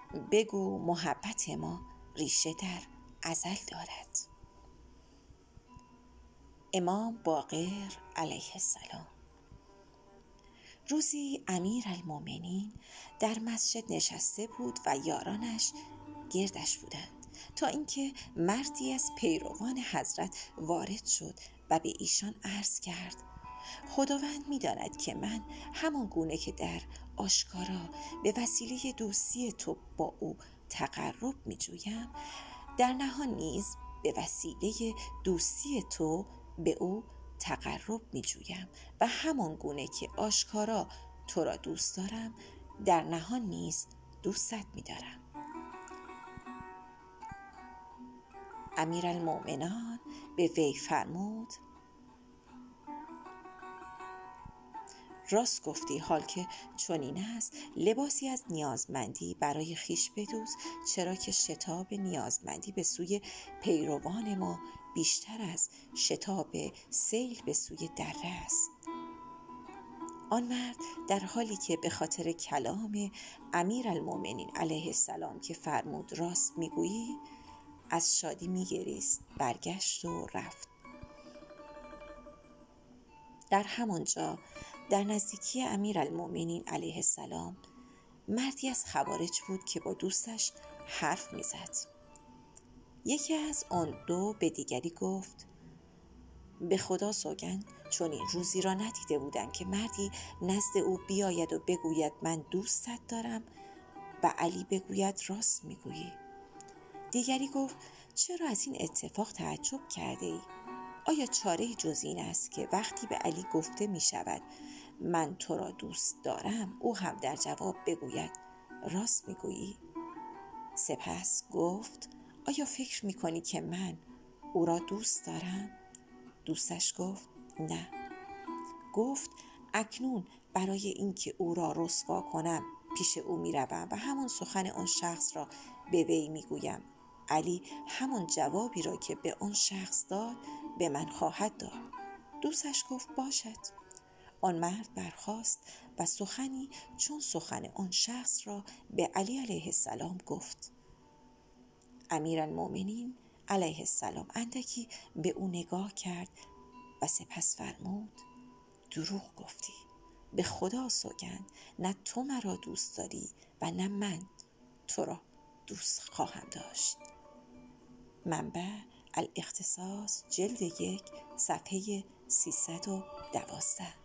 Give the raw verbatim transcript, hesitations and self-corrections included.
بگو محبت ما ریشه در ازل دارد. امام باقر علیه السلام. روزی امیرالمؤمنین در مسجد نشسته بود و یارانش گردش بودند تا اینکه مردی از پیروان حضرت وارد شد و به ایشان عرض کرد: خداوند می‌داند که من همان گونه که در آشکارا به وسیله دوستی تو با او تقرب می‌جویم، در نهان نیز به وسیله دوستی تو به او تقرب می‌جویم و همان گونه که آشکارا تو را دوست دارم، در نهان نیز دوستت می‌دارم. امیرالمؤمنان به وی فرمود: راست گفتی، حال که چنین است لباسی از نیازمندی برای خویش بدوز، چرا که شتاب نیازمندی به سوی پیروان ما بیشتر از شتاب سیل به سوی دره است. آن مرد در حالی که به خاطر کلام امیرالمؤمنین علیه السلام که فرمود راست میگویی از شادی میگریست، برگشت و رفت. در همانجا در نزدیکی امیرالمؤمنین علیه السلام مردی از خوارج بود که با دوستش حرف میزد. یکی از آن دو به دیگری گفت: به خدا سوگند چون این روزی را ندیده بودم که مردی نزد او بیاید و بگوید من دوستت دارم و علی بگوید راست میگویی. دیگری گفت: چرا از این اتفاق تعجب کرده ای؟ آیا چاره جز این است که وقتی به علی گفته می شود من تو را دوست دارم، او هم در جواب بگوید راست می گویی؟ سپس گفت: آیا فکر می کنی که من او را دوست دارم؟ دوستش گفت: نه. گفت: اکنون برای اینکه او را رسوا کنم پیش او می روم و همون سخن آن شخص را به وی می گویم. علی همون جوابی را که به آن شخص داد به من خواهد داد. دوستش گفت: باشد. آن مرد برخاست و سخنی چون سخن آن شخص را به علی علیه السلام گفت. امیرالمؤمنین علیه السلام اندکی به او نگاه کرد و سپس فرمود: دروغ گفتی. به خدا سوگند نه تو مرا دوست داری و نه من تو را دوست خواهم داشت. منبع: الاختصاص، جلد یک، صفحه سیصد و دوازده.